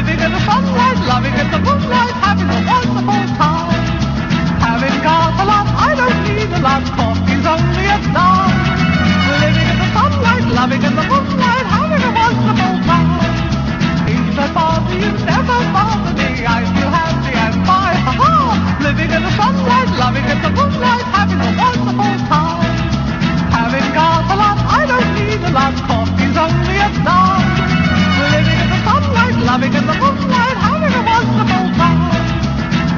living in the sunlight, loving in the moonlight, having a wonderful time. Having got a lot, I don't need a lot, coffee's only a dime. Living in the sunlight, loving in the moonlight, having a wonderful time. If I bother you, never bother me, I feel happy and fine, ha-ha. Living in the sunlight, loving in the moonlight, having a wonderful time. Having got a lot, I don't need a lot, coffee